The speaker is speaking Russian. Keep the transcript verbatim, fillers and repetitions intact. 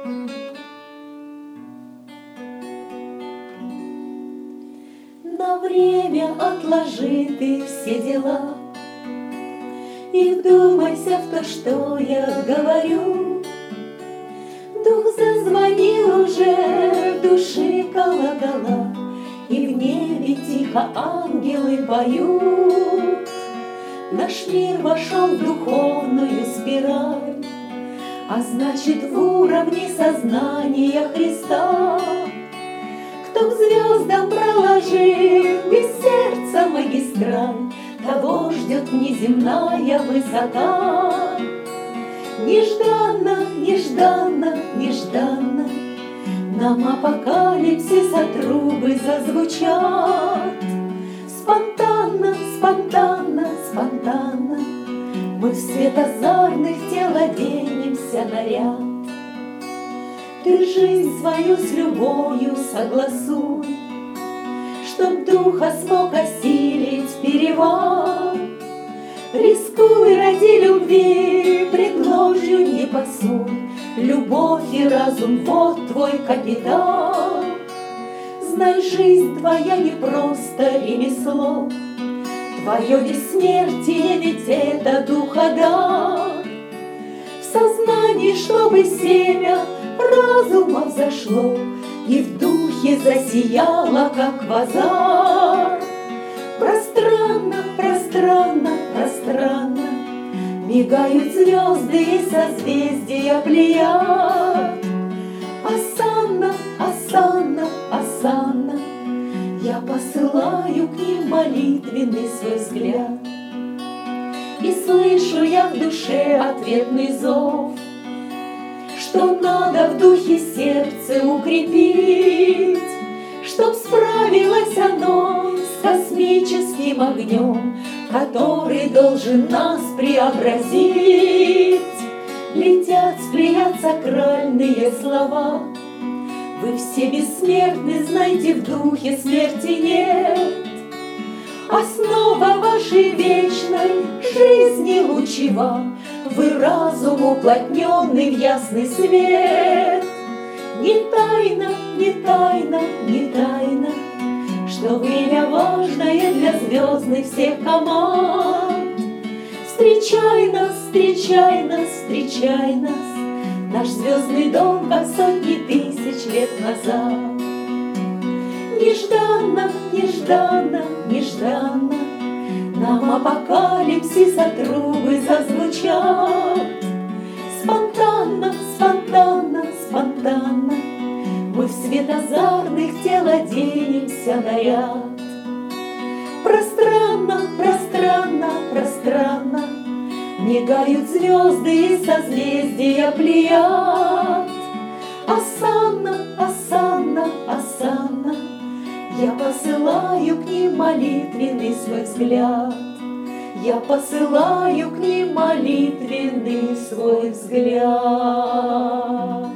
На время отложи ты все дела и вдумайся в то, что я говорю. Дух зазвонил уже, в душе колокола, и в небе тихо ангелы поют. Наш мир вошел в духовную спираль, а значит, в уровне сознания Христа. Кто к звездам проложил без сердца магистраль, того ждет неземная высота. Нежданно, нежданно, нежданно нам апокалипсиса трубы зазвучат. Спонтанно, спонтанно, спонтанно мы в свет озарных тел оденемся наряд. Ты жизнь свою с любовью согласуй, чтоб духа смог осилить перевал. Рискуй ради любви, пред ложью не пасуй, любовь и разум — вот твой капитал. Знай, жизнь твоя не просто ремесло, твое бессмертие ведь это духодар. В сознании, чтобы семя разума взошло и в духе засияло, как квазар. Пространно, пространно, пространно мигают звезды и созвездия плеяд. Осанна, осанна, осанна, я посылаю к ним молитвенный свой взгляд. И слышу я в душе ответный зов, что надо в духе сердце укрепить, чтоб справилось оно с космическим огнем, который должен нас преобразить. Летят с плеяд сакральные слова: вы все бессмертны, знайте, в духе смерти нет. Основа вашей вечной жизни лучева, вы разум уплотненный в ясный свет. Не тайна, не тайна, не тайна, что время важное для звездных всех команд. Встречай нас, встречай нас, встречай нас, наш звездный дом, как сотни тысяч лет назад. Нежданно, нежданно, нежданно нам апокалипсиса трубы зазвучат. Спонтанно, спонтанно, спонтанно мы в свет озарных тел оденемся наряд. Пространно, пространно, пространно мигают звезды и созвездия плеяд. Осанна, осанна, осанна, я посылаю к ним молитвенный свой взгляд. Я посылаю к ним молитвенный свой взгляд.